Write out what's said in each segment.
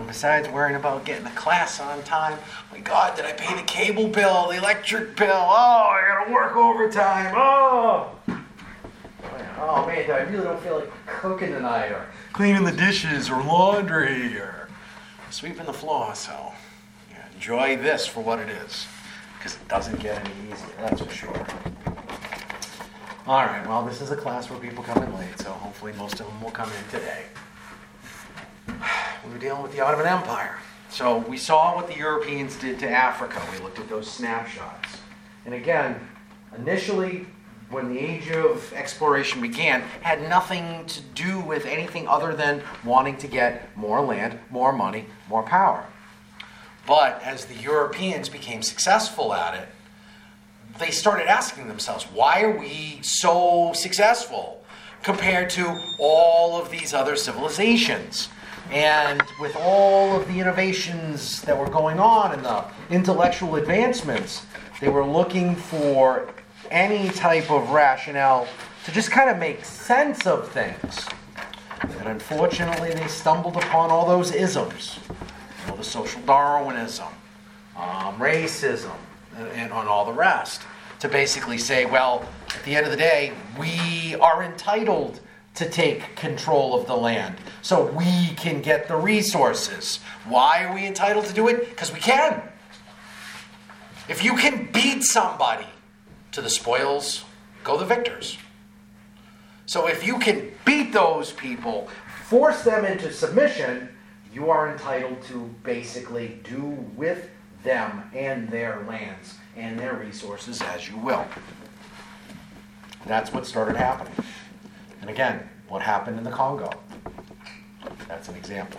besides worrying about getting to class on time, my God, did I pay the cable bill, the electric bill? Oh, I gotta work overtime. Oh man, I really don't feel like cooking tonight, or cleaning the dishes, or laundry, or sweeping the floor. So, yeah, enjoy this for what it is, because it doesn't get any easier, that's for sure. All right, well, this is a class where people come in late, so hopefully most of them will come in today. We were dealing with the Ottoman Empire. So we saw what the Europeans did to Africa. We looked at those snapshots. And again, initially, when the age of exploration began, had nothing to do with anything other than wanting to get more land, more money, more power. But as the Europeans became successful at it, they started asking themselves, why are we so successful compared to all of these other civilizations? And with all of the innovations that were going on and the intellectual advancements, they were looking for any type of rationale to just kind of make sense of things. And unfortunately, they stumbled upon all those isms. You know, the social Darwinism, racism, and on all the rest. To basically say, well, at the end of the day, we are entitled to take control of the land so we can get the resources. Why are we entitled to do it? Because we can. If you can beat somebody to the spoils, go the victors. So if you can beat those people, force them into submission, you are entitled to basically do with them and their lands and their resources as you will. That's what started happening. And again, what happened in the Congo? That's an example.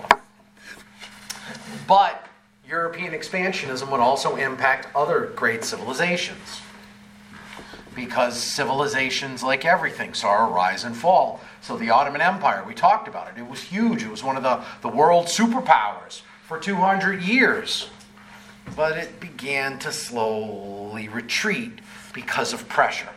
But European expansionism would also impact other great civilizations. Because civilizations, like everything, saw a rise and fall. So the Ottoman Empire, we talked about it. It was huge. It was one of the world superpowers for 200 years. But it began to slowly retreat because of pressure.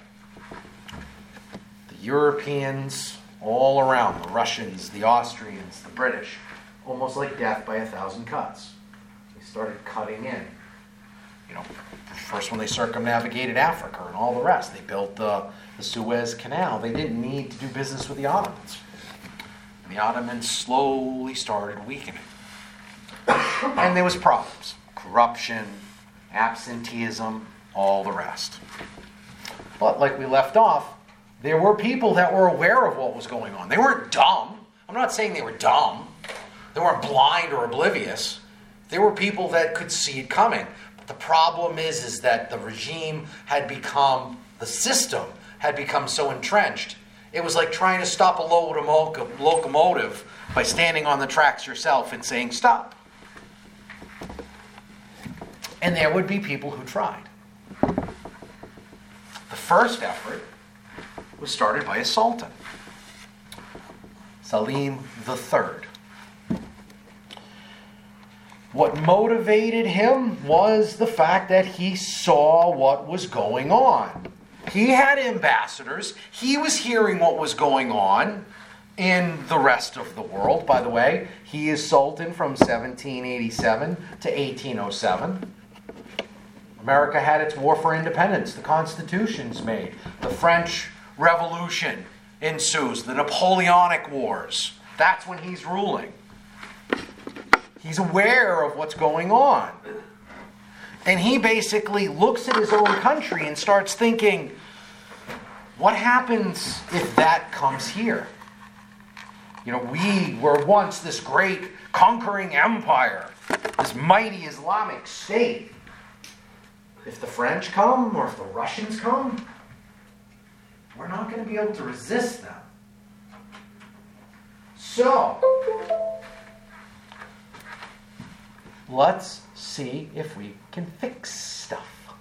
The Europeans all around, the Russians, the Austrians, the British, almost like death by 1,000 cuts. They started cutting in. You know, first when they circumnavigated Africa and all the rest, they built the Suez Canal. They didn't need to do business with the Ottomans. And the Ottomans slowly started weakening. And there was problems. Corruption, absenteeism, all the rest. But like we left off, there were people that were aware of what was going on. They weren't dumb. I'm not saying they were dumb. They weren't blind or oblivious. There were people that could see it coming. But the problem is that the regime had become, the system had become so entrenched. It was like trying to stop a locomotive by standing on the tracks yourself and saying, stop. And there would be people who tried. The first effort was started by a sultan, Selim III. What motivated him was the fact that he saw what was going on. He had ambassadors. He was hearing what was going on in the rest of the world. By the way, he is sultan from 1787 to 1807. America had its war for independence. The Constitution's made. The French Revolution ensues. The Napoleonic Wars. That's when he's ruling. He's aware of what's going on. And he basically looks at his own country and starts thinking, what happens if that comes here? You know, we were once this great conquering empire, this mighty Islamic state. If the French come, or if the Russians come, we're not going to be able to resist them. So, let's see if we can fix stuff.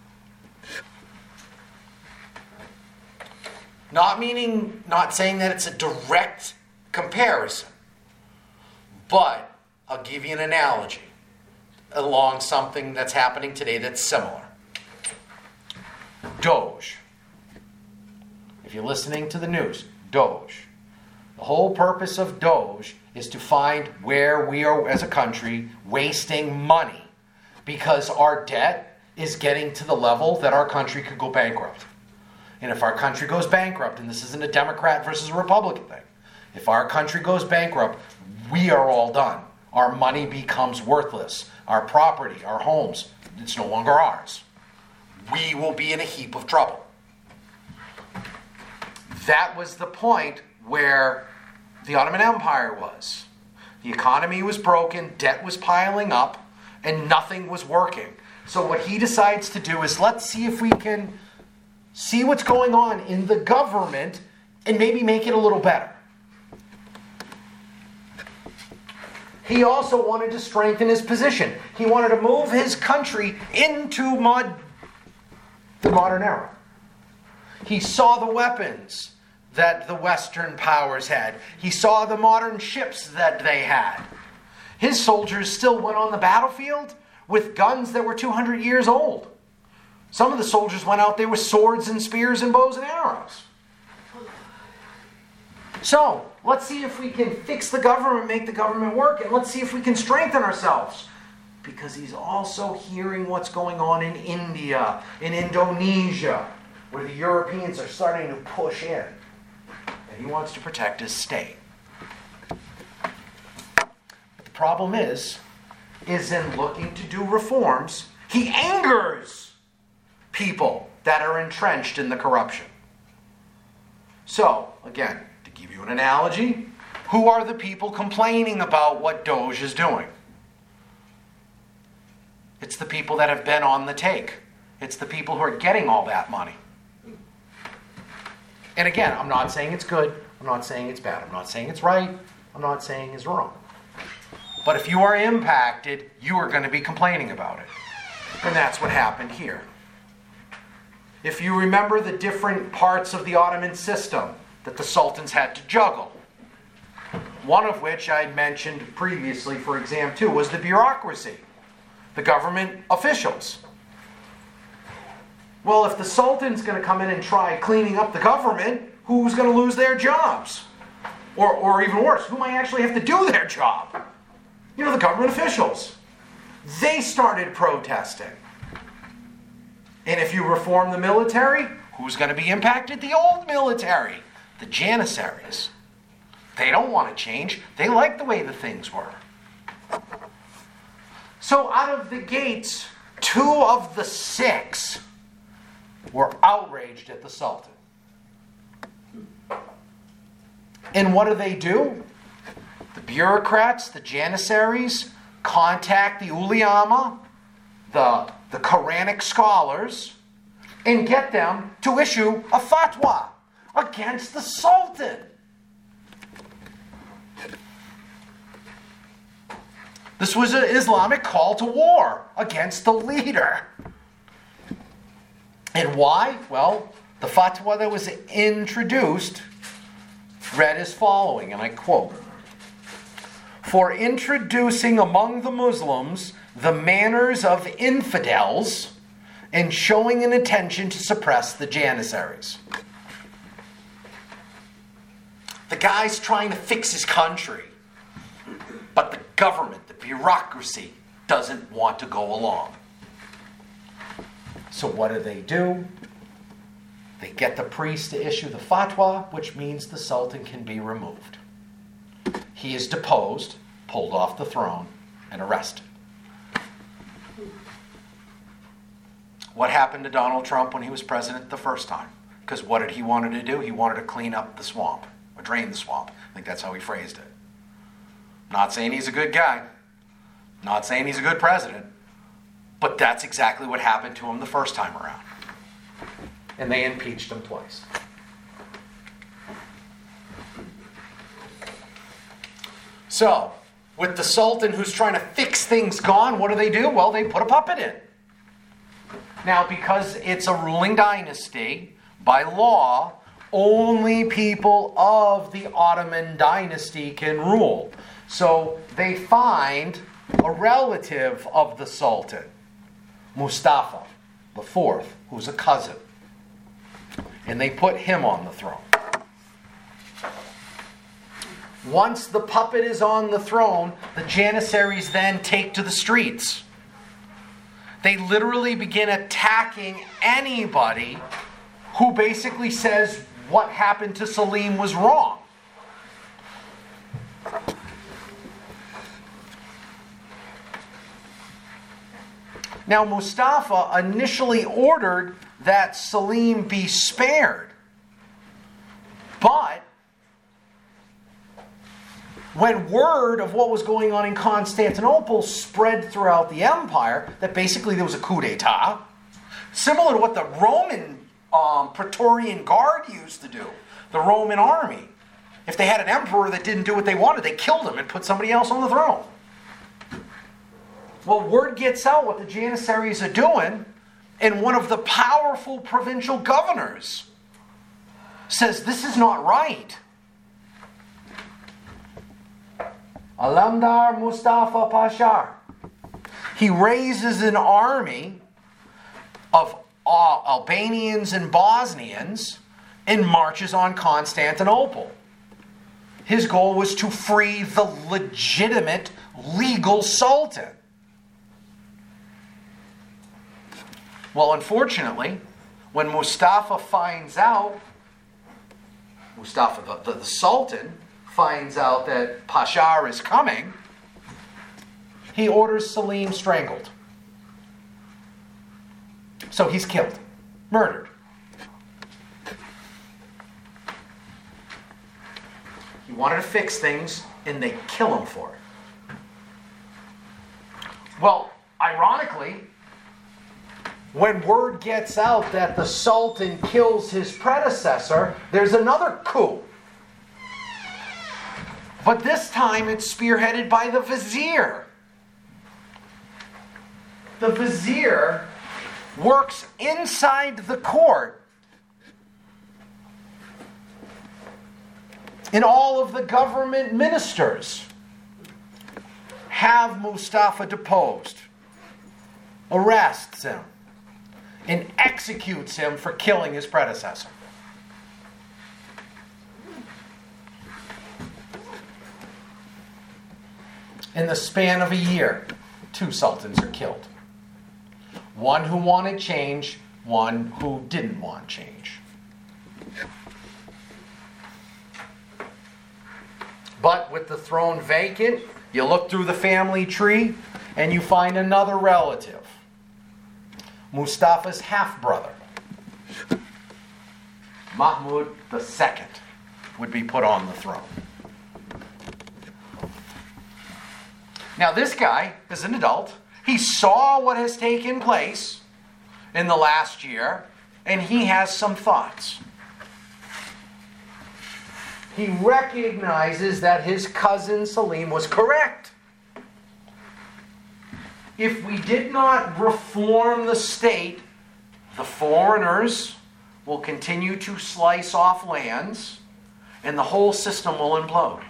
Not saying that it's a direct comparison, but I'll give you an analogy along something that's happening today that's similar. Doge. If you're listening to the news, Doge. The whole purpose of Doge is to find where we are, as a country, wasting money because our debt is getting to the level that our country could go bankrupt. And if our country goes bankrupt, and this isn't a Democrat versus a Republican thing, if our country goes bankrupt, we are all done. Our money becomes worthless. Our property, our homes, it's no longer ours. We will be in a heap of trouble. That was the point where the Ottoman Empire was. The economy was broken, debt was piling up, and nothing was working. So what he decides to do is, let's see if we can see what's going on in the government and maybe make it a little better. He also wanted to strengthen his position. He wanted to move his country into the modern era. He saw the weapons that the Western powers had. He saw the modern ships that they had. His soldiers still went on the battlefield with guns that were 200 years old. Some of the soldiers went out there with swords and spears and bows and arrows. So, let's see if we can fix the government, make the government work, and let's see if we can strengthen ourselves. Because he's also hearing what's going on in India, in Indonesia, where the Europeans are starting to push in. And he wants to protect his state. But the problem is in looking to do reforms, he angers people that are entrenched in the corruption. So, again, to give you an analogy, who are the people complaining about what Doge is doing? It's the people that have been on the take. It's the people who are getting all that money. And again, I'm not saying it's good. I'm not saying it's bad. I'm not saying it's right. I'm not saying it's wrong. But if you are impacted, you are going to be complaining about it. And that's what happened here. If you remember the different parts of the Ottoman system that the sultans had to juggle, one of which I mentioned previously for exam 2 was the bureaucracy, the government officials. Well, if the sultan's going to come in and try cleaning up the government, who's going to lose their jobs? Or even worse, who might actually have to do their job? You know, the government officials. They started protesting. And if you reform the military, who's going to be impacted? The old military, the Janissaries. They don't want to change. They like the way the things were. So out of the gates, 2 of the 6 were outraged at the Sultan. And what do? The bureaucrats, the Janissaries, contact the ulama, the Quranic scholars, and get them to issue a fatwa against the Sultan. This was an Islamic call to war against the leader. And why? Well, the fatwa that was introduced read as following, and I quote, "For introducing among the Muslims the manners of infidels and showing an intention to suppress the Janissaries." The guy's trying to fix his country, but the government, the bureaucracy, doesn't want to go along. So what do? They get the priest to issue the fatwa, which means the Sultan can be removed. He is deposed, pulled off the throne, and arrested. What happened to Donald Trump when he was president the first time? Because what did he want to do? He wanted to clean up the swamp, or drain the swamp. I think that's how he phrased it. Not saying he's a good guy. Not saying he's a good president. But that's exactly what happened to him the first time around. And they impeached him twice. So, with the Sultan who's trying to fix things gone, what do? Well, they put a puppet in. Now, because it's a ruling dynasty, by law, only people of the Ottoman dynasty can rule. So they find a relative of the Sultan, Mustafa IV, who's a cousin. And they put him on the throne. Once the puppet is on the throne, the Janissaries then take to the streets. They literally begin attacking anybody who basically says what happened to Selim was wrong. Now, Mustafa initially ordered that Selim be spared. But when word of what was going on in Constantinople spread throughout the empire, that basically there was a coup d'etat, similar to what the Roman Praetorian Guard used to do, the Roman army. If they had an emperor that didn't do what they wanted, they killed him and put somebody else on the throne. Well, word gets out what the Janissaries are doing, and one of the powerful provincial governors says, this is not right. Alamdar Mustafa Pasha. He raises an army of Albanians and Bosnians and marches on Constantinople. His goal was to free the legitimate, legal Sultan. Well, unfortunately, when Mustafa finds out, the Sultan, finds out that Pasha is coming, he orders Selim strangled. So he's killed, murdered. He wanted to fix things, and they kill him for it. Well, ironically, when word gets out that the Sultan kills his predecessor, there's another coup. But this time it's spearheaded by the vizier. The vizier works inside the court, and all of the government ministers have Mustafa deposed, arrests him, and executes him for killing his predecessor. In the span of a year, 2 sultans are killed. One who wanted change, one who didn't want change. But with the throne vacant, you look through the family tree and you find another relative. Mustafa's half-brother, Mahmud II, would be put on the throne. Now this guy is an adult. He saw what has taken place in the last year, and he has some thoughts. He recognizes that his cousin Selim was correct. If we did not reform the state, the foreigners will continue to slice off lands, and the whole system will implode.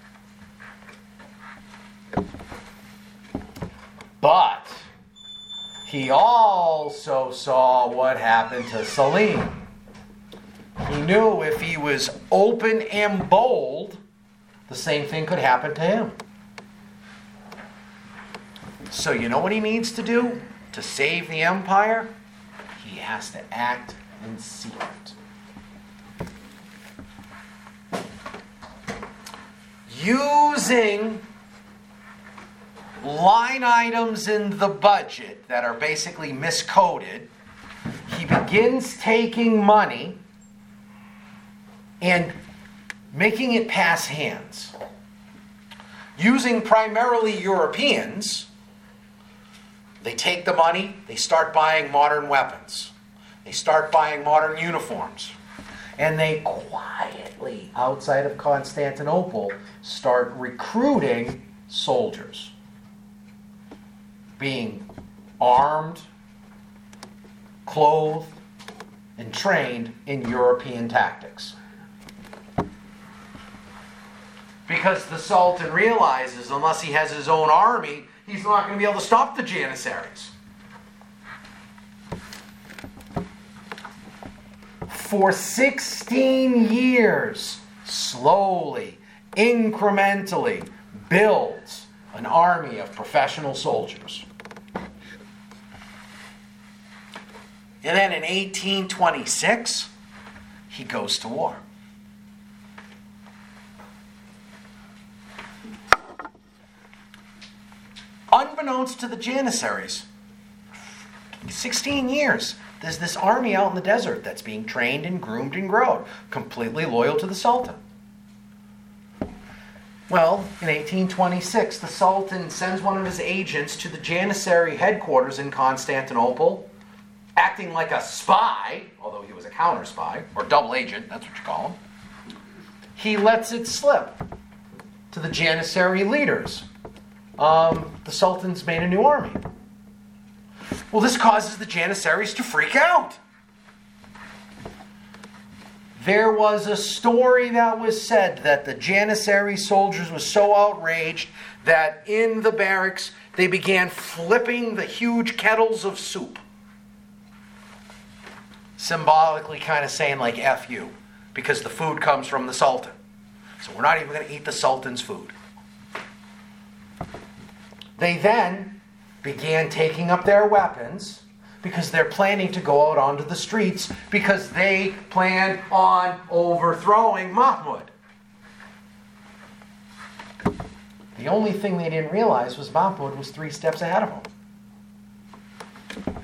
But he also saw what happened to Selim. He knew if he was open and bold, the same thing could happen to him. So you know what he needs to do to save the empire? He has to act in secret. Using line items in the budget that are basically miscoded, he begins taking money and making it pass hands. Using primarily Europeans, they take the money, they start buying modern weapons. They start buying modern uniforms. And they quietly, outside of Constantinople, start recruiting soldiers. Being armed, clothed, and trained in European tactics. Because the Sultan realizes unless he has his own army, he's not going to be able to stop the Janissaries. For 16 years, slowly incrementally builds an army of professional soldiers. And then in 1826, he goes to war. Unbeknownst to the Janissaries, 16 years, there's this army out in the desert that's being trained and groomed and grown, completely loyal to the Sultan. Well, in 1826, the Sultan sends one of his agents to the Janissary headquarters in Constantinople, acting like a spy, although he was a counter-spy, or double agent, that's what you call him. He lets it slip to the Janissary leaders. The Sultan's made a new army. Well, this causes the Janissaries to freak out. There was a story that was said that the Janissary soldiers were so outraged that in the barracks they began flipping the huge kettles of soup. Symbolically kind of saying like F you, because the food comes from the Sultan. So we're not even going to eat the Sultan's food. They then began taking up their weapons because they're planning to go out onto the streets because they plan on overthrowing Mahmud. The only thing they didn't realize was Mahmud was 3 steps ahead of them.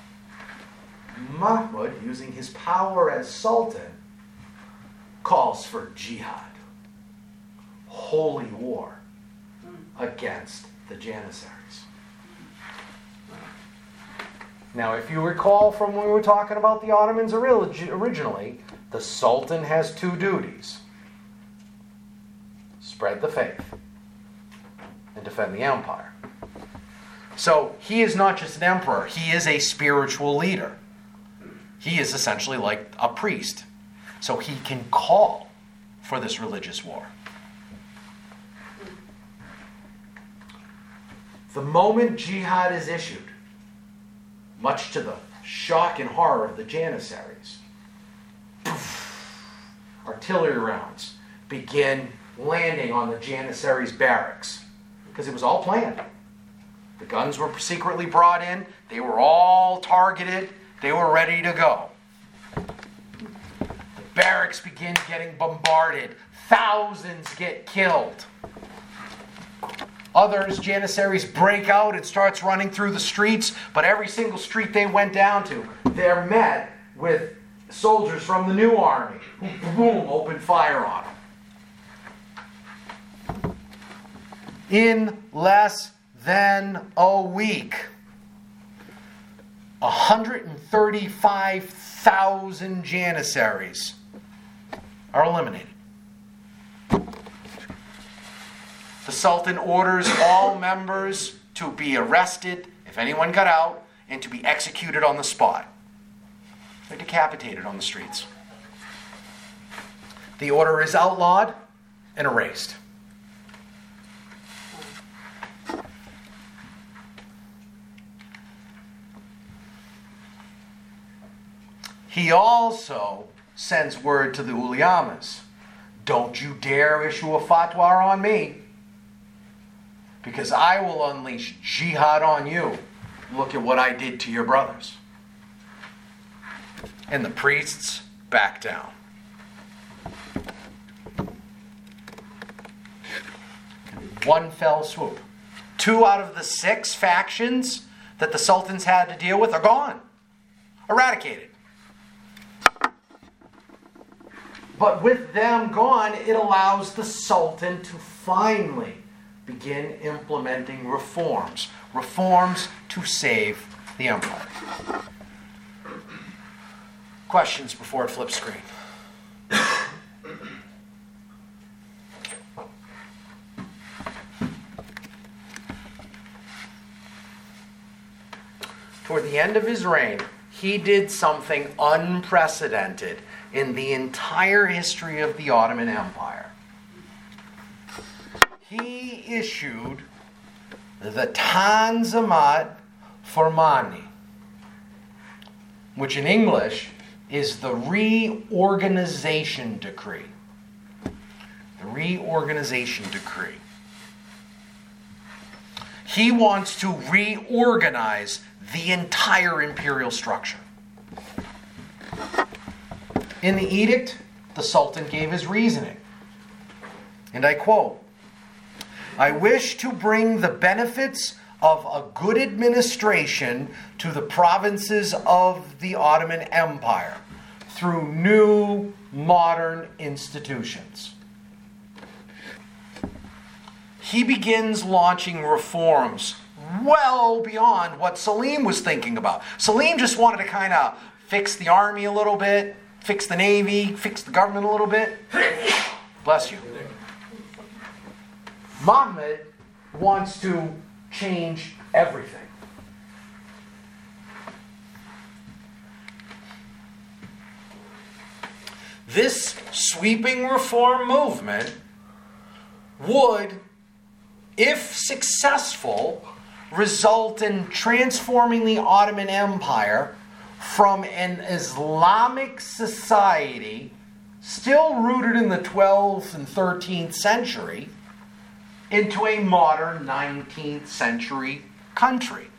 Mahmud, using his power as Sultan, calls for jihad, holy war, against the Janissaries. Now, if you recall from when we were talking about the Ottomans originally, the Sultan has 2 duties. Spread the faith and defend the empire. So he is not just an emperor, he is a spiritual leader. He is essentially like a priest. So he can call for this religious war. The moment jihad is issued, much to the shock and horror of the Janissaries, artillery rounds begin landing on the Janissaries' barracks because it was all planned. The guns were secretly brought in. They were all targeted. They were ready to go. The barracks begin getting bombarded. Thousands get killed. Others, Janissaries, break out and starts running through the streets, but every single street they went down to, they're met with soldiers from the new army who, boom, open fire on them. In less than a week, 135,000 Janissaries are eliminated. The Sultan orders all members to be arrested, if anyone got out, and to be executed on the spot. They're decapitated on the streets. The order is outlawed and erased. He also sends word to the ulemas, don't you dare issue a fatwa on me, because I will unleash jihad on you. Look at what I did to your brothers. And the priests back down. One fell swoop. 2 out of the 6 factions that the sultans had to deal with are gone. Eradicated. But with them gone, it allows the sultan to finally begin implementing reforms. Reforms to save the empire. Questions before it flips screen? Toward the end of his reign, he did something unprecedented in the entire history of the Ottoman Empire. He issued the Tanzimat Fermani, which in English is the reorganization decree. the reorganization decree. He wants to reorganize the entire imperial structure. In the edict, the Sultan gave his reasoning. And I quote, "I wish to bring the benefits of a good administration to the provinces of the Ottoman Empire through new, modern institutions." He begins launching reforms well beyond what Selim was thinking about. Selim just wanted to kind of fix the army a little bit, fix the navy, fix the government a little bit. Bless you. Muhammad wants to change everything. This sweeping reform movement would, if successful, result in transforming the Ottoman Empire from an Islamic society still rooted in the 12th and 13th century into a modern 19th century country.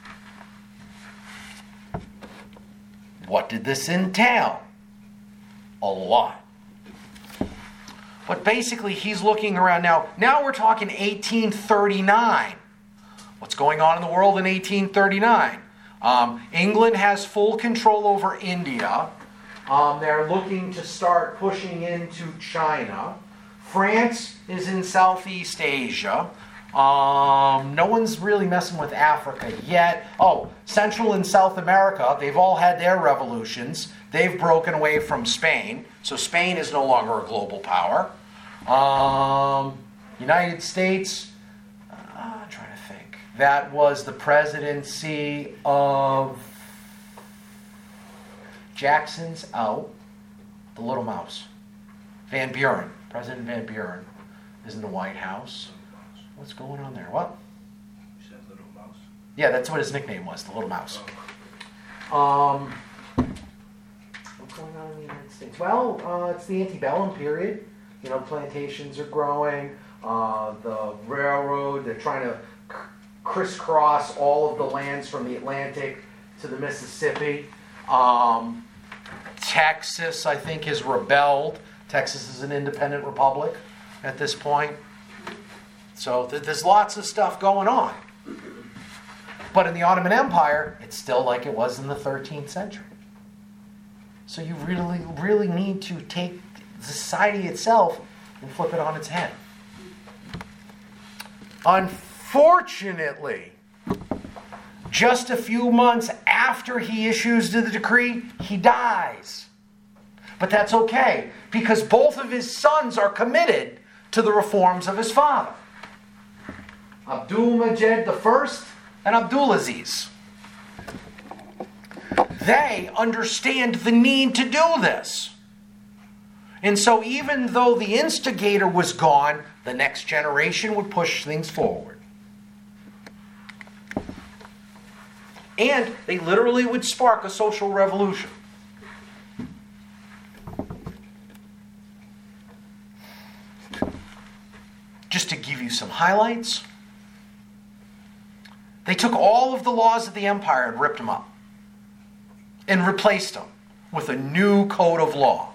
What did this entail? A lot. But basically, he's looking around now. Now we're talking 1839. What's going on in the world in 1839? England has full control over India. They're looking to start pushing into China. France is in Southeast Asia. No one's really messing with Africa yet. Oh, Central and South America, they've all had their revolutions. They've broken away from Spain. So Spain is no longer a global power. United States, I'm trying to think. That was the presidency of Jackson's out. The Little Mouse. Van Buren. President Van Buren is in the White House. What's going on there? What? You said Little Mouse? Yeah, that's what his nickname was, the Little Mouse. What's going on in the United States? Well, it's the antebellum period. You know, plantations are growing. The railroad, they're trying to crisscross all of the lands from the Atlantic to the Mississippi. Texas, I think, has rebelled. Texas is an independent republic at this point. So there's lots of stuff going on. But in the Ottoman Empire, it's still like it was in the 13th century. So you really, really need to take society itself and flip it on its head. Unfortunately, just a few months after he issues the decree, he dies. But that's okay, because both of his sons are committed to the reforms of his father. Abdul-Majid I and Abdulaziz. They understand the need to do this. And so even though the instigator was gone, the next generation would push things forward. And they literally would spark a social revolution. Just to give you some highlights, they took all of the laws of the empire and ripped them up and replaced them with a new code of law.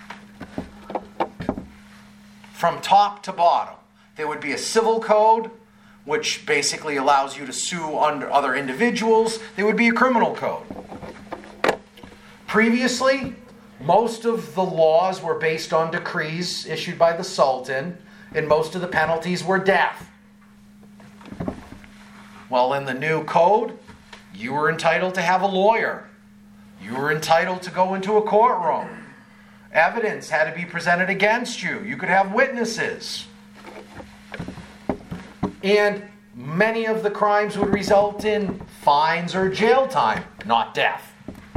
From top to bottom, there would be a civil code, which basically allows you to sue under other individuals. There would be a criminal code. Previously, most of the laws were based on decrees issued by the Sultan, and most of the penalties were death. Well, in the new code, you were entitled to have a lawyer. You were entitled to go into a courtroom. Evidence had to be presented against you. You could have witnesses. And many of the crimes would result in fines or jail time, not death.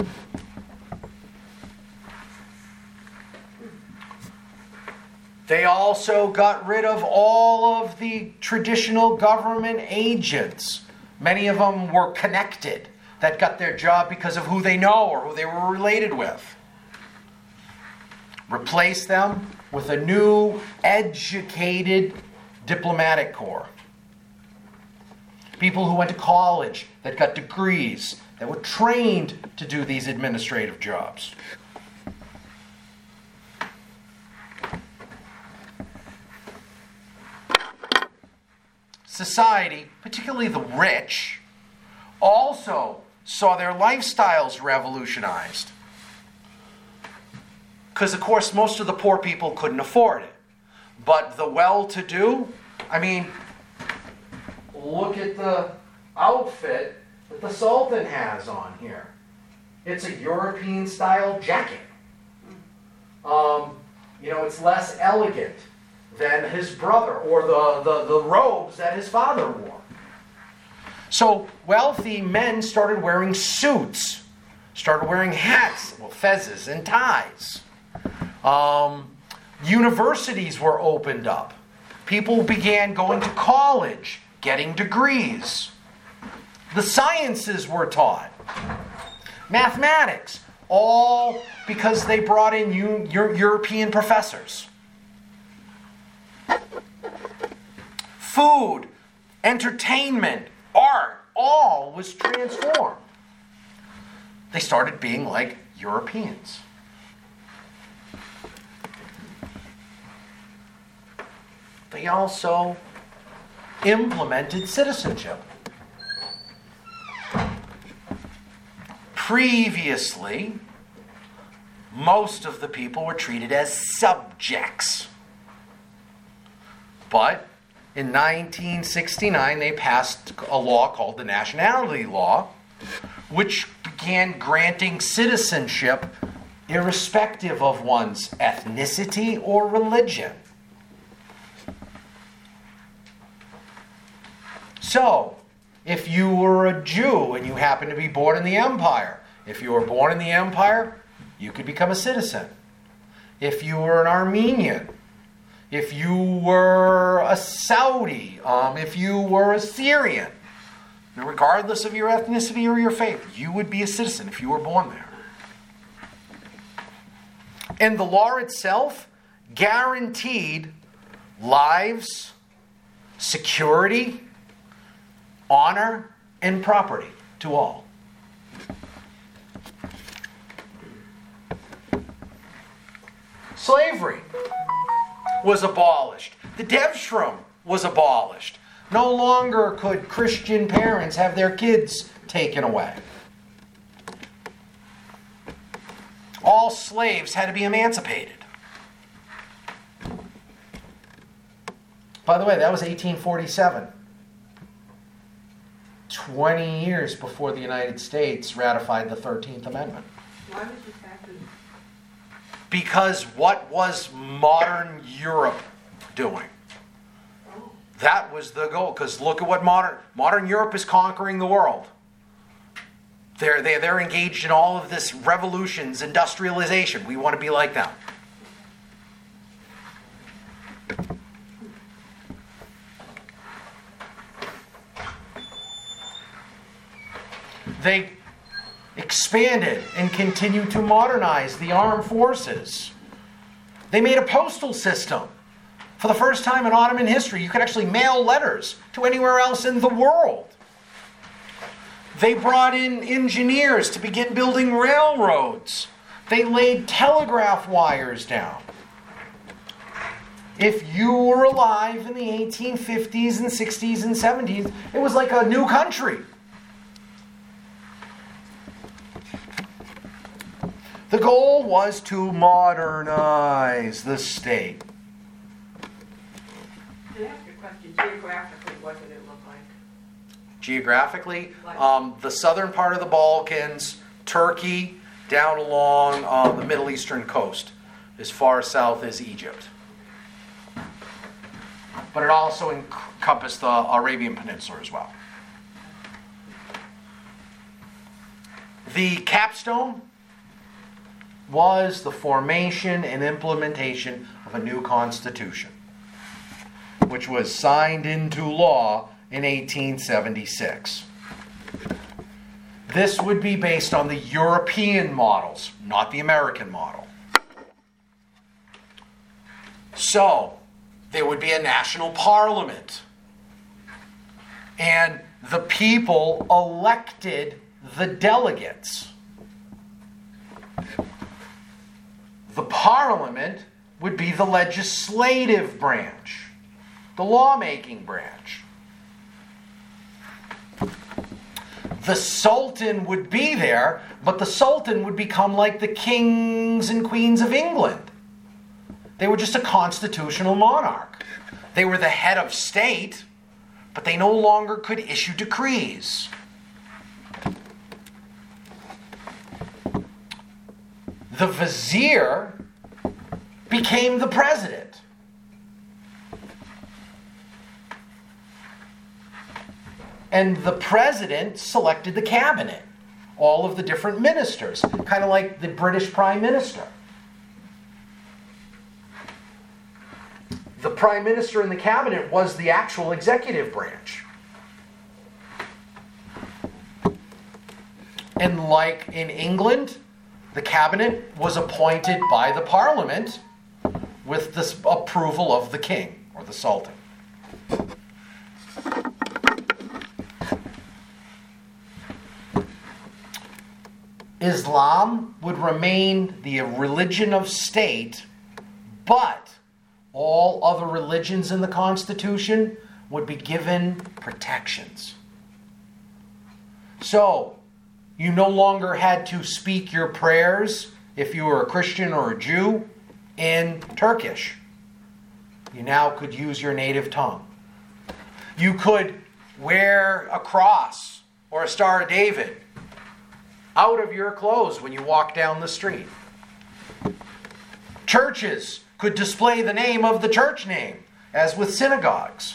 They also got rid of all of the traditional government agents. Many of them were connected, that got their job because of who they know or who they were related with. Replace them with a new, educated diplomatic corps. People who went to college, that got degrees, that were trained to do these administrative jobs. Society, particularly the rich, also saw their lifestyles revolutionized. Because, of course, most of the poor people couldn't afford it. But the well-to-do, I mean, look at the outfit that the Sultan has on here. It's a European-style jacket. It's less elegant than his brother, or the robes that his father wore. So wealthy men started wearing suits, started wearing hats, fezzes and ties. Universities were opened up. People began going to college, getting degrees. The sciences were taught. Mathematics, all because they brought in European professors. Food, entertainment, art, all was transformed. They started being like Europeans. They also implemented citizenship. Previously, most of the people were treated as subjects. But in 1969, they passed a law called the Nationality Law, which began granting citizenship irrespective of one's ethnicity or religion. So, if you were a Jew and you happened to be born in the empire, if you were born in the empire, you could become a citizen. If you were an Armenian, if you were a Saudi, if you were a Syrian, regardless of your ethnicity or your faith, you would be a citizen if you were born there. And the law itself guaranteed lives, security, honor, and property to all. Slavery was abolished. The Devshram was abolished. No longer could Christian parents have their kids taken away. All slaves had to be emancipated. By the way, that was 1847. 20 years before the United States ratified the 13th Amendment. Why was this happening? Because what was modern Europe doing? That was the goal. Because look at what modern Europe is conquering the world. They're engaged in all of this revolutions, industrialization. We want to be like them. They expanded and continued to modernize the armed forces. They made a postal system. For the first time in Ottoman history, you could actually mail letters to anywhere else in the world. They brought in engineers to begin building railroads. They laid telegraph wires down. If you were alive in the 1850s and 60s and 70s, it was like a new country. The goal was to modernize the state. Can I ask a question? Geographically, what did it look like? Geographically, the southern part of the Balkans, Turkey, down along the Middle Eastern coast, as far south as Egypt. But it also encompassed the Arabian Peninsula as well. The capstone was the formation and implementation of a new constitution, which was signed into law in 1876. This would be based on the European models, not the American model. So, there would be a national parliament. And the people elected the delegates. The parliament would be the legislative branch, the lawmaking branch. The Sultan would be there, but the Sultan would become like the kings and queens of England. They were just a constitutional monarch. They were the head of state, but they no longer could issue decrees. The vizier became the president. And the president selected the cabinet, all of the different ministers, kind of like the British Prime Minister. The Prime Minister and the cabinet was the actual executive branch. And like in England, the cabinet was appointed by the parliament with the approval of the king or the sultan. Islam would remain the religion of state, but all other religions in the Constitution would be given protections. So, you no longer had to speak your prayers if you were a Christian or a Jew in Turkish. You now could use your native tongue. You could wear a cross or a Star of David out of your clothes when you walk down the street. Churches could display the name of the church name, as with synagogues.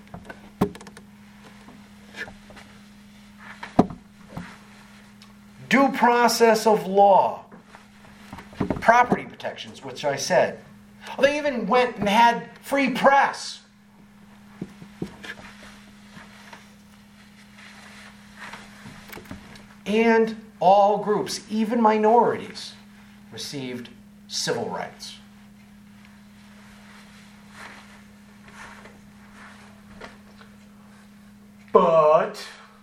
Due process of law. Property protections, which I said. They even went and had free press. And all groups, even minorities, received civil rights. But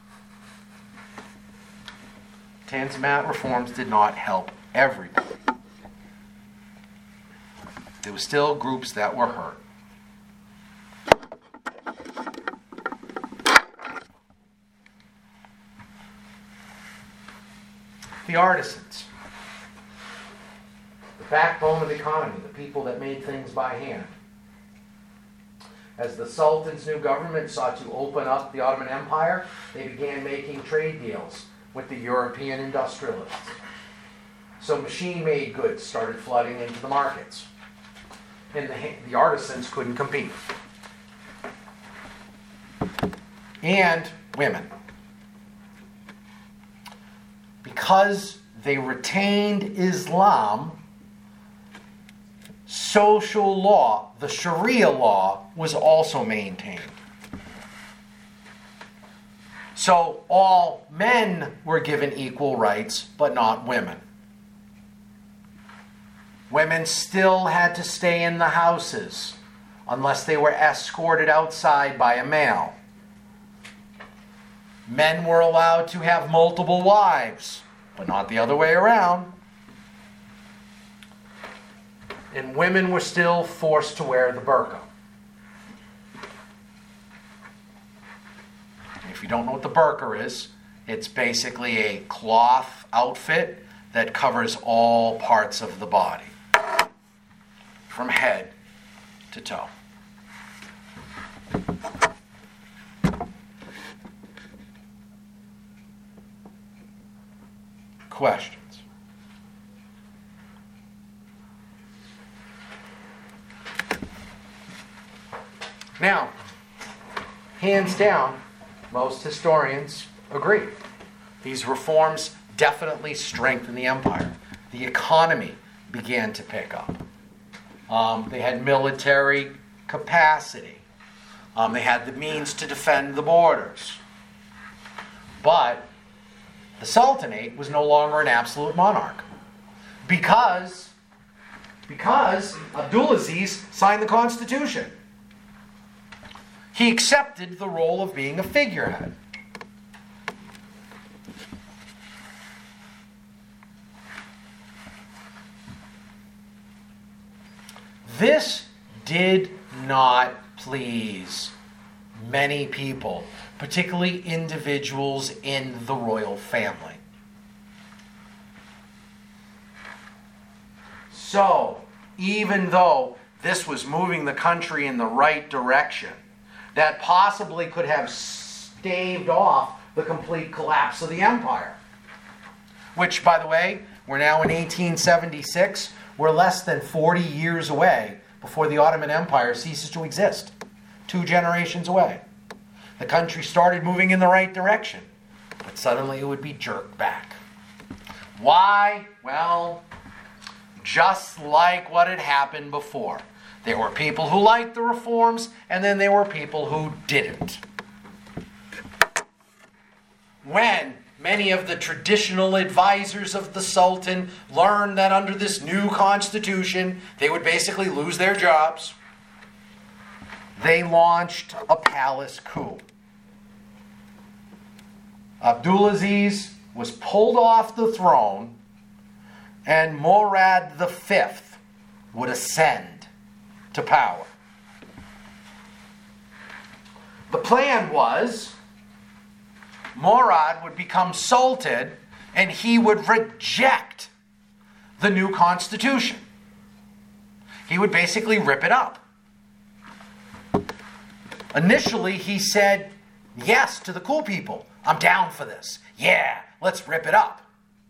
Tanzimat reforms did not help everybody. There were still groups that were hurt. The artisans, the backbone of the economy, the people that made things by hand. As the Sultan's new government sought to open up the Ottoman Empire, they began making trade deals with the European industrialists. So machine-made goods started flooding into the markets, and the artisans couldn't compete. And women. Because they retained Islam, social law, the Sharia law, was also maintained. So all men were given equal rights, but not women. Women still had to stay in the houses unless they were escorted outside by a male. Men were allowed to have multiple wives, but not the other way around. And women were still forced to wear the burqa. If you don't know what the burqa is, it's basically a cloth outfit that covers all parts of the body, from head to toe. Questions? Now, hands down, most historians agree. These reforms definitely strengthened the empire. The economy began to pick up. They had military capacity. They had the means to defend the borders. But the Sultanate was no longer an absolute monarch. Because Because Abdulaziz signed the Constitution. He accepted the role of being a figurehead. This did not please many people, particularly individuals in the royal family. So, even though this was moving the country in the right direction, that possibly could have staved off the complete collapse of the empire. Which, by the way, we're now in 1876. We're less than 40 years away before the Ottoman Empire ceases to exist. 2 generations away. The country started moving in the right direction, but suddenly it would be jerked back. Why? Well, just like what had happened before. There were people who liked the reforms, and then there were people who didn't. When many of the traditional advisors of the Sultan learned that under this new constitution, they would basically lose their jobs, they launched a palace coup. Abdulaziz was pulled off the throne, and Murad V would ascend to power. The plan was Murad would become Sultan and he would reject the new constitution. He would basically rip it up. Initially, he said yes to the cool people. I'm down for this. Yeah, let's rip it up.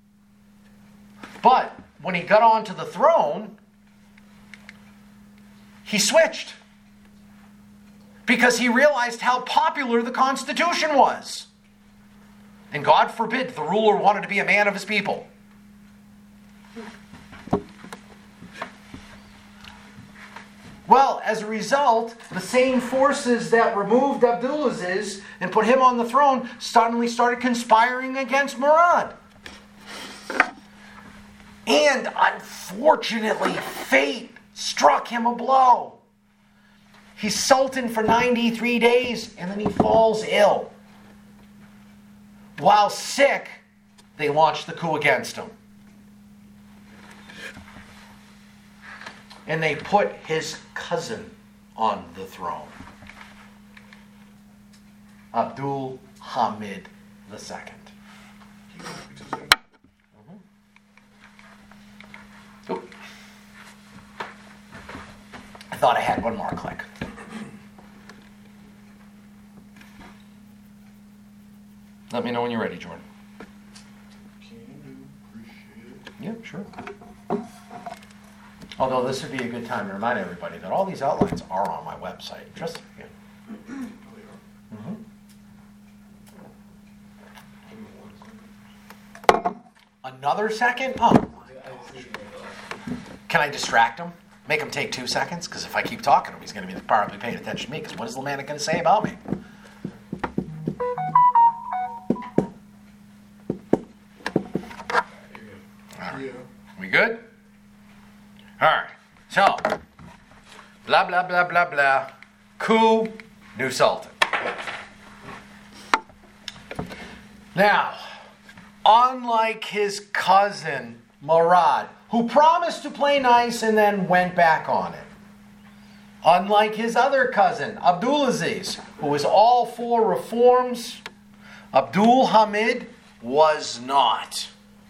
But when he got onto the throne, he switched. Because he realized how popular the Constitution was. And God forbid the ruler wanted to be a man of his people. Well, as a result, the same forces that removed Abdulaziz and put him on the throne suddenly started conspiring against Murad. And unfortunately, fate struck him a blow. He's Sultan for 93 days and then he falls ill. While sick, they launched the coup against him. And they put his cousin on the throne, Abdul Hamid II. Ooh. I thought I had one more click. Let me know when you're ready, Jordan. Yeah, sure. Although this would be a good time to remind everybody that all these outlines are on my website. Just yeah. Another second? Oh. Can I distract him? Make him take 2 seconds? Because if I keep talking to him, he's going to be probably paying attention to me. Because what is Lamanna going to say about me? All right. We good? All right. So, blah, blah, blah, blah, blah. Coup, new Sultan. Now, unlike his cousin, Murad, who promised to play nice and then went back on it. Unlike his other cousin, Abdulaziz, who was all for reforms, Abdul Hamid was not.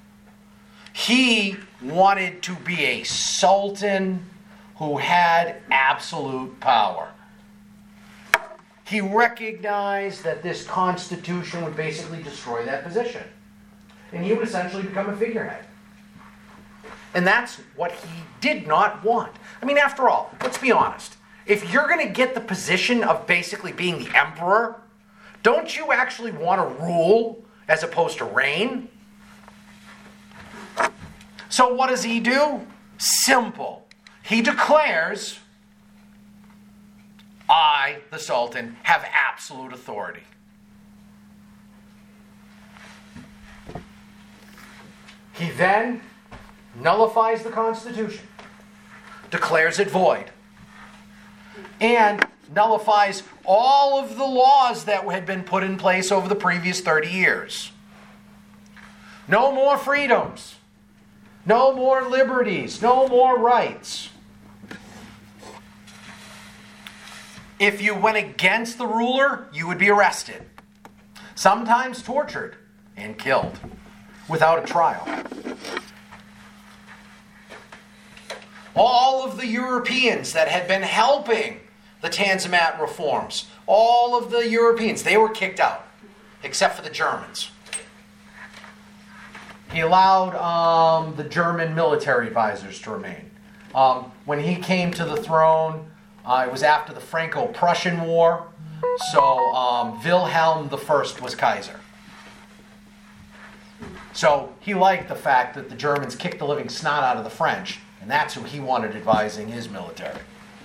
He wanted to be a sultan who had absolute power. He recognized that this constitution would basically destroy that position. And he would essentially become a figurehead. And that's what he did not want. I mean, after all, let's be honest. If you're going to get the position of basically being the emperor, don't you actually want to rule as opposed to reign? So what does he do? Simple. He declares, I, the Sultan, have absolute authority. He then nullifies the Constitution. declares it void, and nullifies all of the laws that had been put in place over the previous 30 years. No more freedoms. No more liberties. No more rights. If you went against the ruler, you would be arrested, sometimes tortured, and killed without a trial. All of the Europeans that had been helping the Tanzimat reforms, all of the Europeans, they were kicked out, except for the Germans. He allowed the German military advisors to remain. When he came to the throne, it was after the Franco-Prussian War, so Wilhelm I was Kaiser. So he liked the fact that the Germans kicked the living snot out of the French, and that's who he wanted advising his military.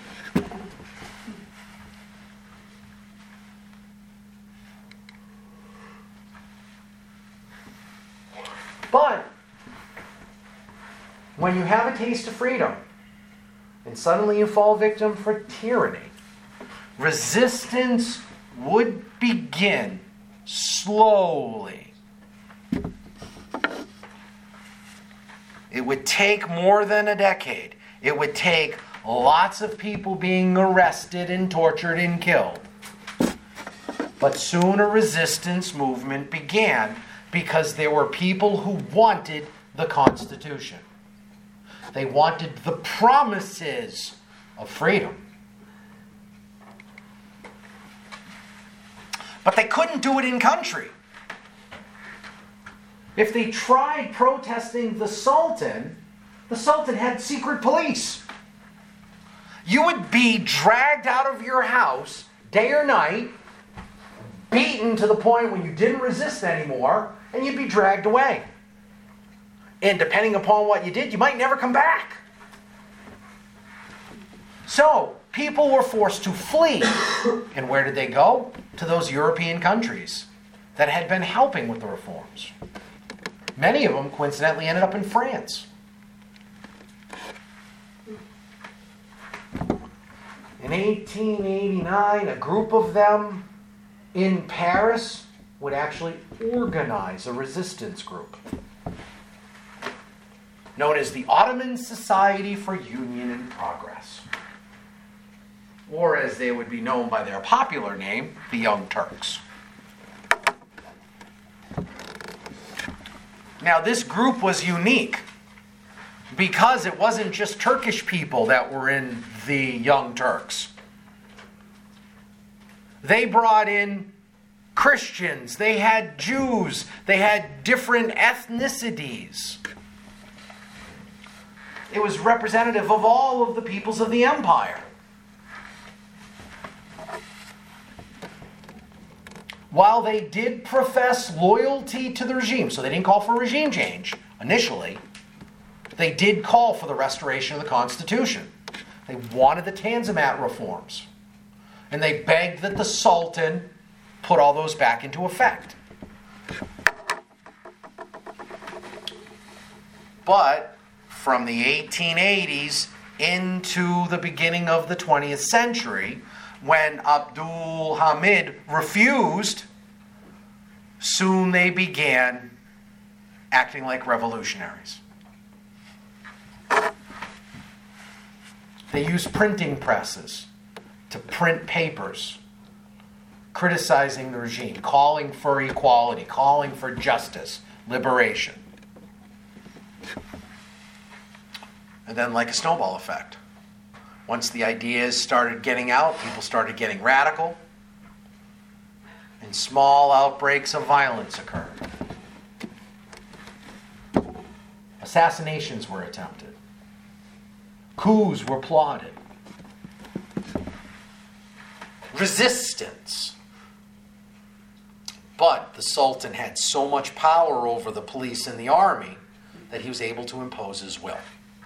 But when you have a taste of freedom, and suddenly you fall victim for tyranny, resistance would begin slowly. It would take more than a decade. It would take lots of people being arrested and tortured and killed. But soon a resistance movement began because there were people who wanted the Constitution. They wanted the promises of freedom. But they couldn't do it in country. If they tried protesting the Sultan had secret police. You would be dragged out of your house day or night, beaten to the point when you didn't resist anymore, and you'd be dragged away. And depending upon what you did, you might never come back. So, people were forced to flee. And where did they go? To those European countries that had been helping with the reforms. Many of them, coincidentally, ended up in France. In 1889, a group of them in Paris would actually organize a resistance group known as the Ottoman Society for Union and Progress, or as they would be known by their popular name, the Young Turks. Now, this group was unique because it wasn't just Turkish people that were in the Young Turks. They brought in Christians, they had Jews, they had different ethnicities. It was representative of all of the peoples of the empire. While they did profess loyalty to the regime, so they didn't call for regime change initially, they did call for the restoration of the Constitution. They wanted the Tanzimat reforms. And they begged that the Sultan put all those back into effect. But from the 1880s into the beginning of the 20th century, when Abdul Hamid refused, soon they began acting like revolutionaries. They used printing presses to print papers, criticizing the regime, calling for equality, calling for justice, liberation. And then, like a snowball effect, once the ideas started getting out, people started getting radical, and small outbreaks of violence occurred. Assassinations were attempted. Coups were plotted. Resistance. But the Sultan had so much power over the police and the army that he was able to impose his will.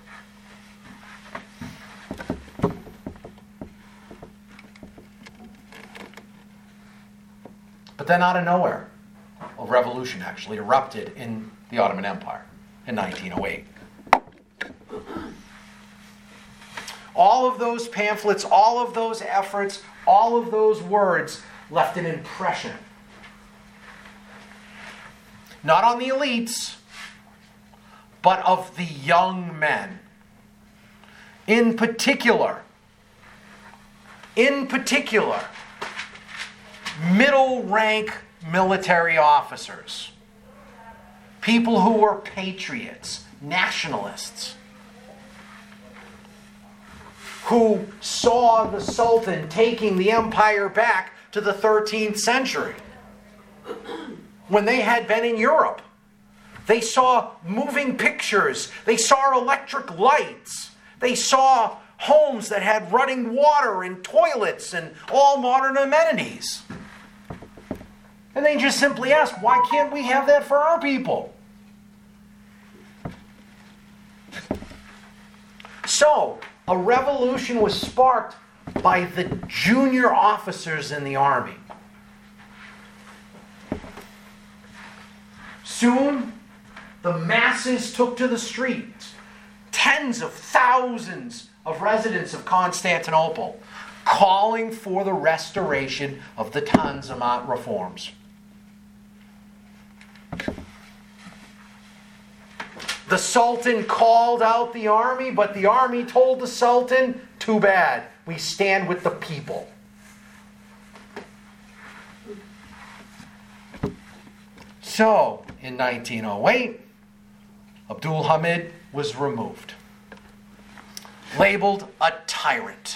But then out of nowhere, a revolution actually erupted in the Ottoman Empire in 1908. All of those pamphlets, all of those efforts, all of those words left an impression. Not on the elites, but of the young men. In particular, middle rank military officers. People who were patriots, nationalists, who saw the Sultan taking the empire back to the 13th century when they had been in Europe. They saw moving pictures. They saw electric lights. They saw homes that had running water and toilets and all modern amenities. And they just simply asked, why can't we have that for our people? So, a revolution was sparked by the junior officers in the army. Soon, the masses took to the streets. Tens of thousands of residents of Constantinople calling for the restoration of the Tanzimat reforms. The Sultan called out the army, but the army told the Sultan, too bad, we stand with the people. So, in 1908, Abdul Hamid was removed, labeled a tyrant.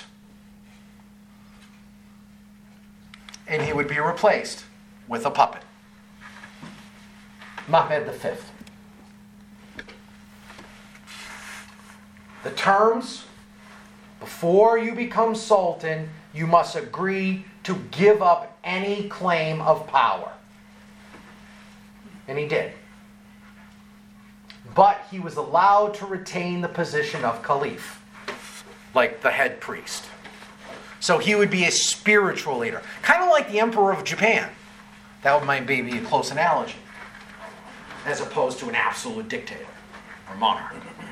And he would be replaced with a puppet, Mehmed V. The terms, before you become Sultan, you must agree to give up any claim of power. And he did. But he was allowed to retain the position of Caliph, like the head priest. So he would be a spiritual leader, kind of like the Emperor of Japan. That might be a close analogy, as opposed to an absolute dictator or monarch.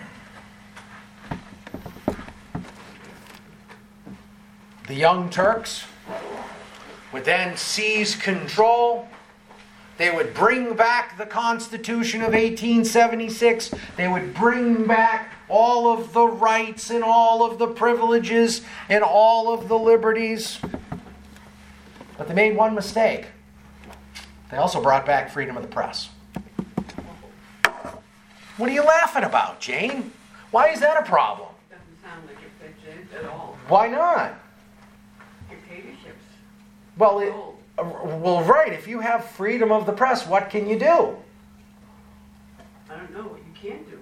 The Young Turks would then seize control. They would bring back the Constitution of 1876. They would bring back all of the rights and all of the privileges and all of the liberties. But they made one mistake. They also brought back freedom of the press. What are you laughing about, Jane? Why is that a problem? Doesn't sound like it fits in at all. Why not? Dictatorships. Well, right. If you have freedom of the press, what can you do? I don't know what you can do.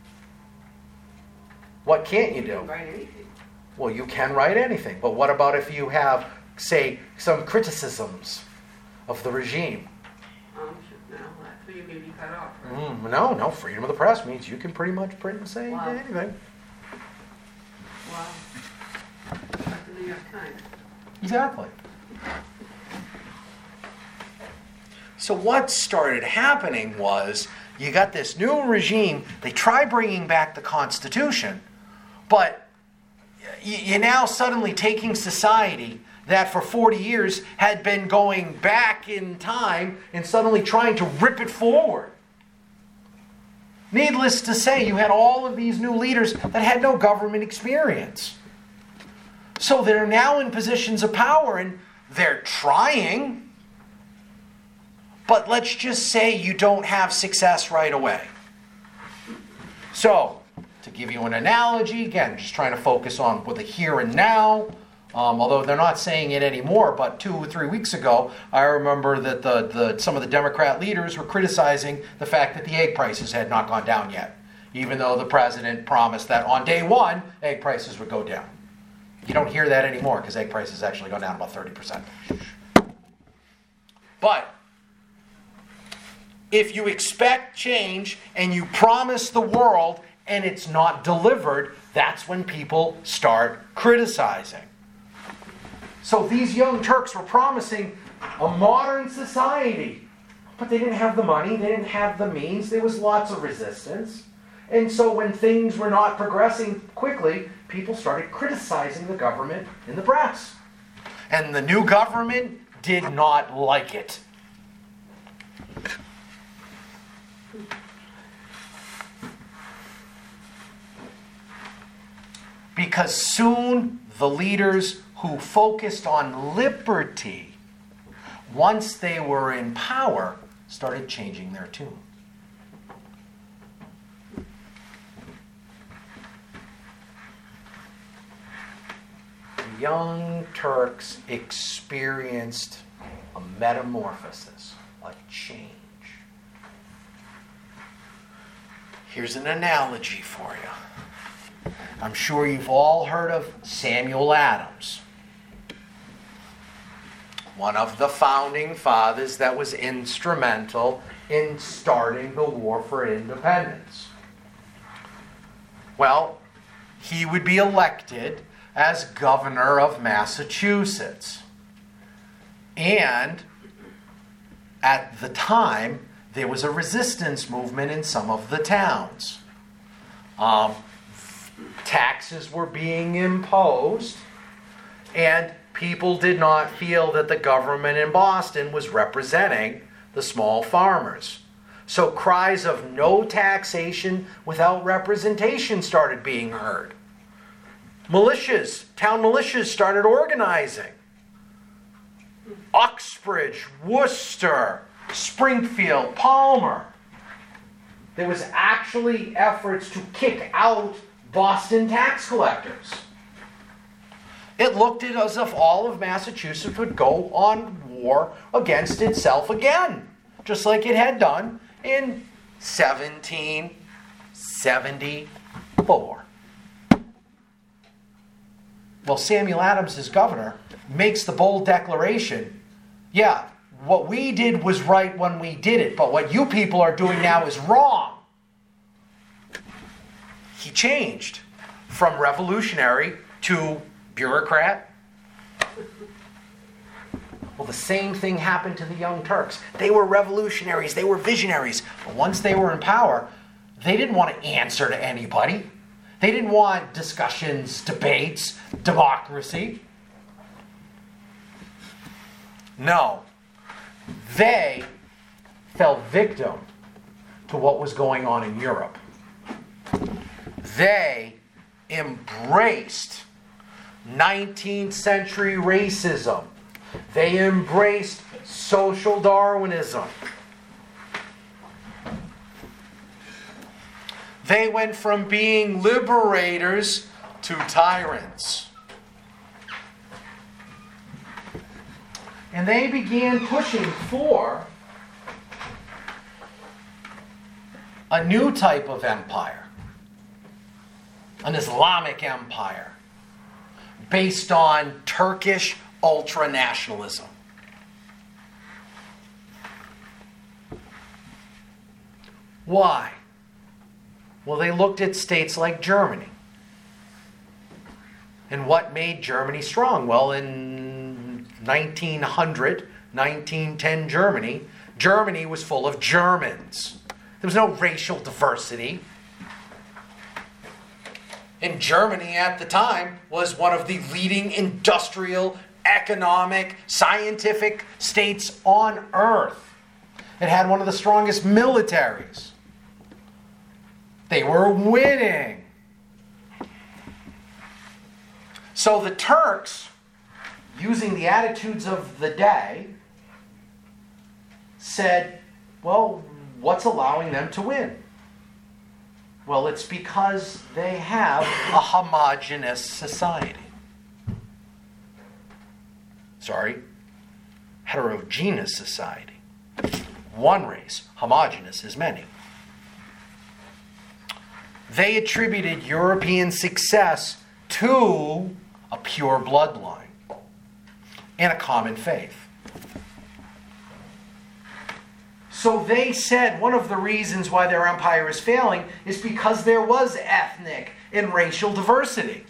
What can't you You do? can write anything. Well, you can write anything. But what about if you have, say, some criticisms of the regime? No, that's where you may be cut off, right? No. Freedom of the press means you can pretty much print and say Wow. anything. Wow. That's the New York Times. Exactly. So what started happening was you got this new regime. They try bringing back the Constitution, but you're now suddenly taking society that for 40 years had been going back in time and suddenly trying to rip it forward. Needless to say, you had all of these new leaders that had no government experience. So they're now in positions of power and they're trying. But let's just say you don't have success right away. So, to give you an analogy, again, just trying to focus on with the here and now, although they're not saying it anymore, but 2 or 3 weeks ago, I remember that some of the Democrat leaders were criticizing the fact that the egg prices had not gone down yet, even though the president promised that on day one, egg prices would go down. You don't hear that anymore because egg prices actually go down about 30%. But if you expect change and you promise the world and it's not delivered, that's when people start criticizing. So these young Turks were promising a modern society, but they didn't have the money, they didn't have the means, there was lots of resistance. And so when things were not progressing quickly, people started criticizing the government in the press. And the new government did not like it. Because soon the leaders who focused on liberty, once they were in power, started changing their tune. The Young Turks experienced a metamorphosis, a change. Here's an analogy for you. I'm sure you've all heard of Samuel Adams, one of the founding fathers that was instrumental in starting the War for Independence. Well, he would be elected as governor of Massachusetts. And at the time, there was a resistance movement in some of the towns. Taxes were being imposed, and people did not feel that the government in Boston was representing the small farmers. So cries of no taxation without representation started being heard. Militias, town militias started organizing. Uxbridge, Worcester, Springfield, Palmer. There was actually efforts to kick out Boston tax collectors. It looked as if all of Massachusetts would go on war against itself again, just like it had done in 1774. Well, Samuel Adams, as governor, makes the bold declaration, yeah, what we did was right when we did it, but what you people are doing now is wrong. He changed from revolutionary to bureaucrat. Well, the same thing happened to the Young Turks. They were revolutionaries, they were visionaries, but once they were in power, they didn't want to answer to anybody. They didn't want discussions, debates, democracy. No. They fell victim to what was going on in Europe. They embraced 19th century racism. They embraced social Darwinism. They went from being liberators to tyrants. And they began pushing for a new type of empire, an Islamic empire, based on Turkish ultranationalism. Why? Well, they looked at states like Germany. And what made Germany strong? Well, in 1910 Germany, Germany was full of Germans. There was no racial diversity. And Germany at the time was one of the leading industrial, economic, scientific states on earth. It had one of the strongest militaries. They were winning. So the Turks, using the attitudes of the day, said, well, what's allowing them to win? Well, it's because they have a homogeneous society. Heterogeneous society. One race, homogeneous as many. They attributed European success to a pure bloodline and a common faith. So they said one of the reasons why their empire is failing is because there was ethnic and racial diversity.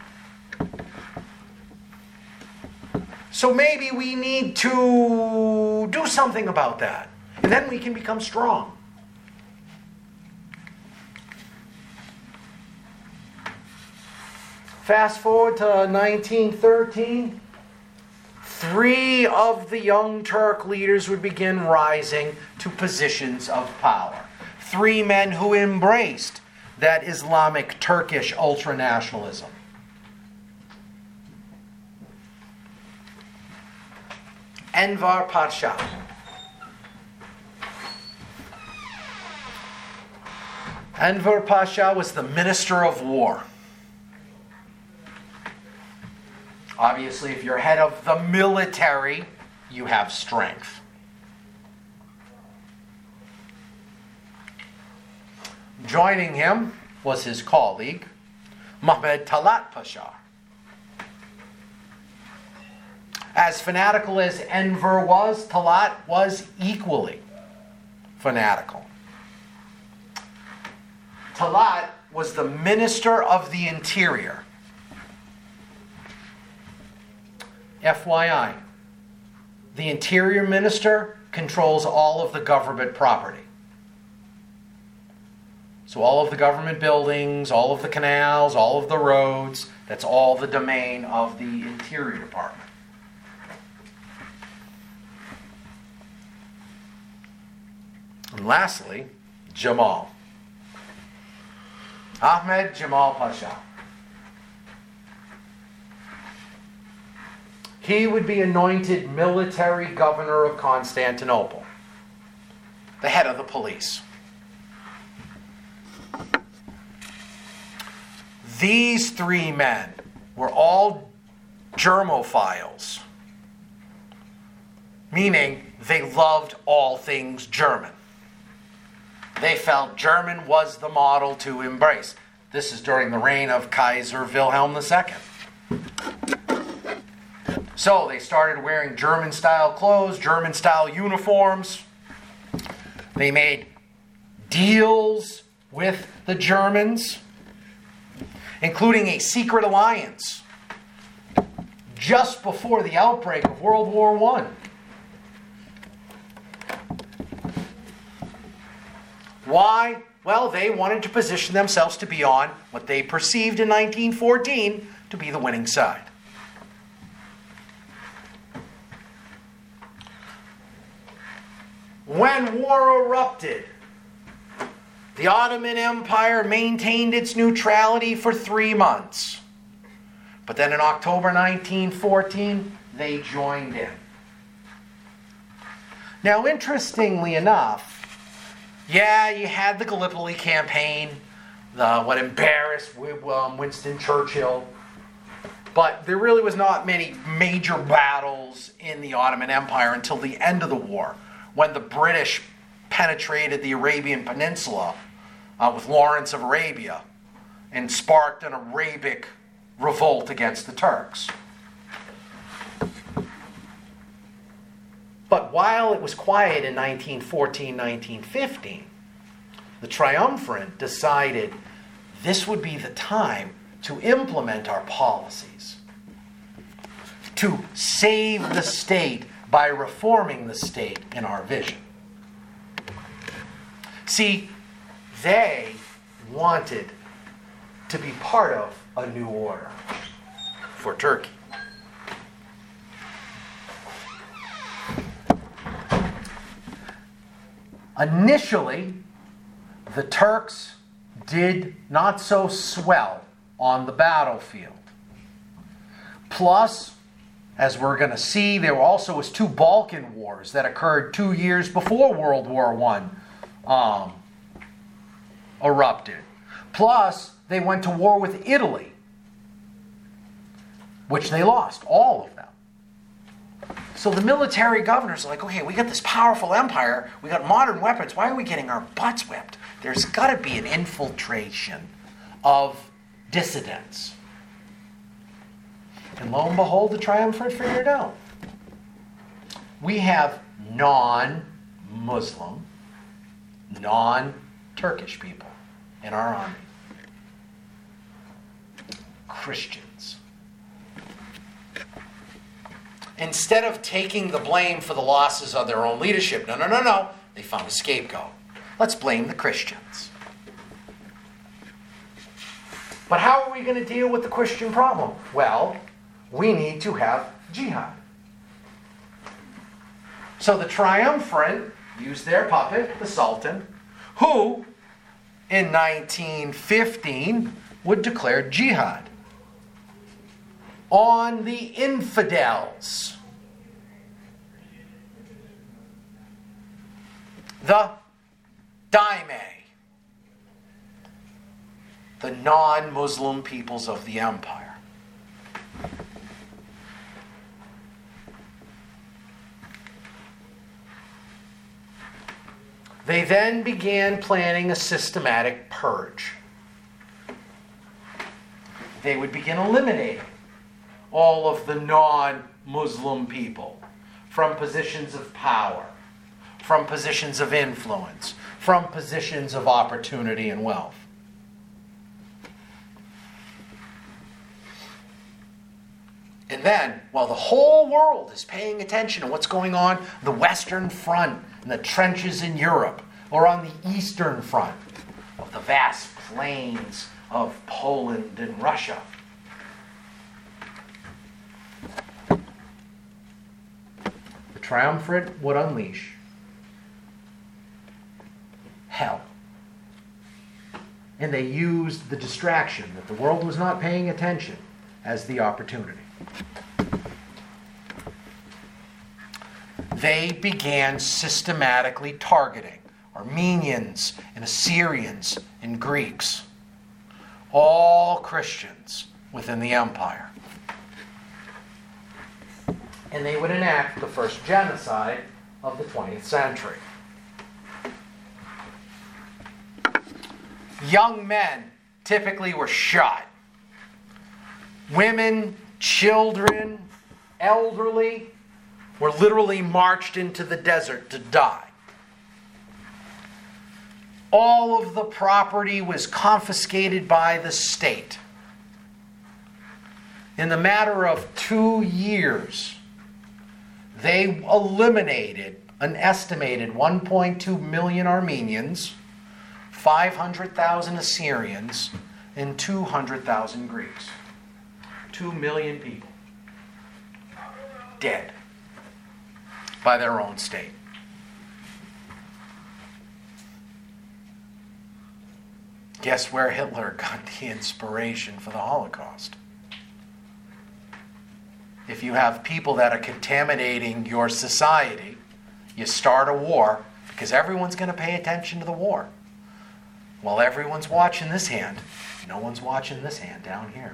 So maybe we need to do something about that. And then we can become strong. Fast forward to 1913. 3 of the young Turk leaders would begin rising to positions of power. 3 men who embraced that Islamic Turkish ultranationalism. Enver Pasha. Enver Pasha was the Minister of War. Obviously, if you're head of the military, you have strength. Joining him was his colleague, Mehmed Talat Pasha. As fanatical as Enver was, Talat was equally fanatical. Talat was the Minister of the Interior. FYI, the Interior Minister controls all of the government property. So all of the government buildings, all of the canals, all of the roads, that's all the domain of the Interior Department. And lastly, Jamal. Ahmed Jamal Pasha. He would be anointed military governor of Constantinople, the head of the police. These 3 men were all Germophiles, meaning they loved all things German. They felt German was the model to embrace. This is during the reign of Kaiser Wilhelm II. So they started wearing German-style clothes, German-style uniforms. They made deals with the Germans, including a secret alliance just before the outbreak of World War I. Why? Well, they wanted to position themselves to be on what they perceived in 1914 to be the winning side. When war erupted, the Ottoman Empire maintained its neutrality for 3 months. But then in October 1914, they joined in. Now, interestingly enough, yeah, you had the Gallipoli campaign, what embarrassed Winston Churchill, but there really was not many major battles in the Ottoman Empire until the end of the war, when the British penetrated the Arabian Peninsula with Lawrence of Arabia and sparked an Arabic revolt against the Turks. But while it was quiet in 1914, 1915, the triumvirate decided this would be the time to implement our policies, to save the state by reforming the state in our vision. See, they wanted to be part of a new order for Turkey. Initially, the Turks did not so swell on the battlefield. Plus, as we're going to see, there also was 2 Balkan wars that occurred 2 years before World War I erupted. Plus, they went to war with Italy, which they lost, all of them. So the military governors are like, okay, we got this powerful empire, we got modern weapons, why are we getting our butts whipped? There's got to be an infiltration of dissidents. And lo and behold, the triumvirate figured it out. We have non-Muslim, non-Turkish people in our army. Christians. Instead of taking the blame for the losses of their own leadership, no. They found a scapegoat. Let's blame the Christians. But how are we going to deal with the Christian problem? Well, we need to have jihad. So the triumvirate used their puppet, the Sultan, who in 1915 would declare jihad on the infidels. The Daime, the non-Muslim peoples of the empire. They then began planning a systematic purge. They would begin eliminating all of the non-Muslim people from positions of power, from positions of influence, from positions of opportunity and wealth. And then, while the whole world is paying attention to what's going on the Western Front and the trenches in Europe, or on the Eastern Front of the vast plains of Poland and Russia, the triumvirate would unleash hell. And they used the distraction that the world was not paying attention as the opportunity. They began systematically targeting Armenians and Assyrians and Greeks, all Christians within the empire. And they would enact the first genocide of the 20th century. Young men typically were shot. Women, children, elderly were literally marched into the desert to die. All of the property was confiscated by the state. In the matter of 2 years, they eliminated an estimated 1.2 million Armenians, 500,000 Assyrians, and 200,000 Greeks. 2 million people dead by their own state. Guess where Hitler got the inspiration for the Holocaust? If you have people that are contaminating your society, you start a war because everyone's going to pay attention to the war. While everyone's watching this hand, no one's watching this hand down here.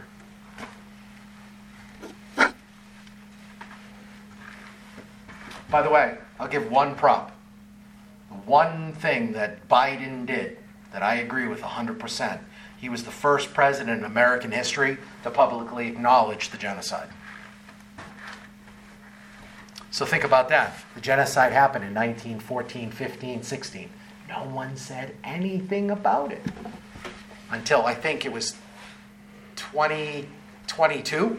By the way, I'll give one prop. One thing that Biden did that I agree with 100%. He was the first president in American history to publicly acknowledge the genocide. So think about that. The genocide happened in 1914, 15, 16. No one said anything about it until I think it was 2022.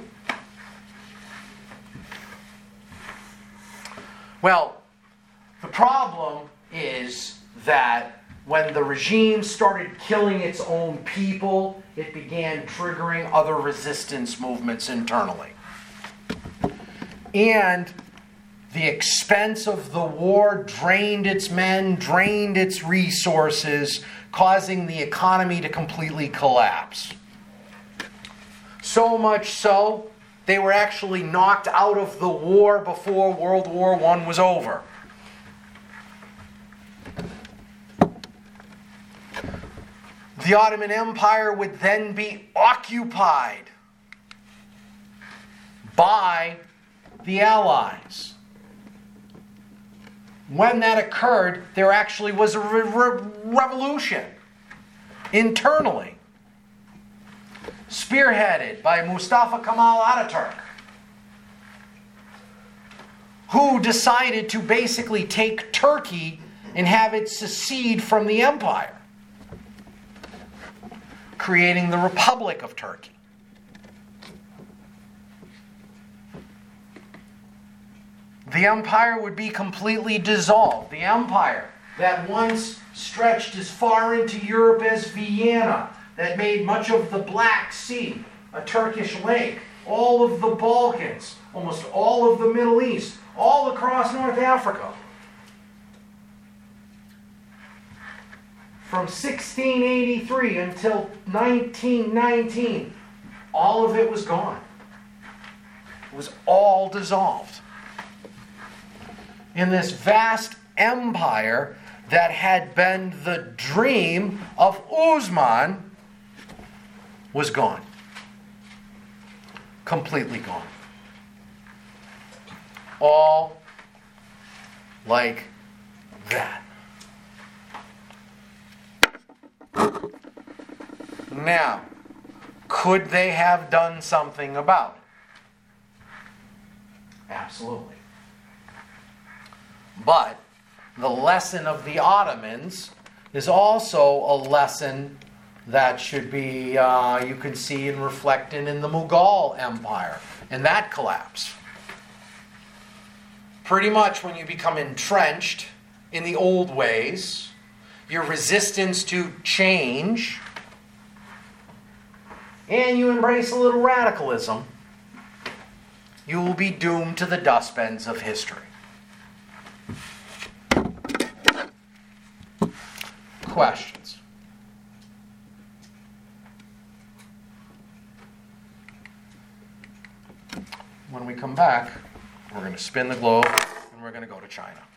Well, the problem is that when the regime started killing its own people, it began triggering other resistance movements internally. And the expense of the war drained its men, drained its resources, causing the economy to completely collapse. So much so, they were actually knocked out of the war before World War I was over. The Ottoman Empire would then be occupied by the Allies. When that occurred, there actually was a revolution internally, spearheaded by Mustafa Kemal Ataturk, who decided to basically take Turkey and have it secede from the empire, creating the Republic of Turkey. The empire would be completely dissolved. The empire that once stretched as far into Europe as Vienna that made much of the Black Sea, a Turkish lake, all of the Balkans, almost all of the Middle East, all across North Africa. From 1683 until 1919, all of it was gone. It was all dissolved. In this vast empire that had been the dream of Usman was gone. Completely gone. All like that. Now, could they have done something about it? Absolutely. But the lesson of the Ottomans is also a lesson that should be, you can see and reflect in the Mughal Empire and that collapse. Pretty much when you become entrenched in the old ways, your resistance to change, and you embrace a little radicalism, you will be doomed to the dustbins of history. Questions? When we come back, we're going to spin the globe and we're going to go to China.